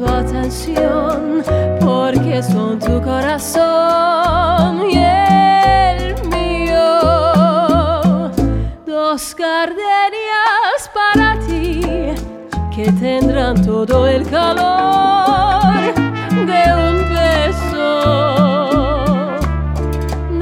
tu atención, porque son tu corazón y el mío. Dos gardenias para ti, que tendrán todo el calor de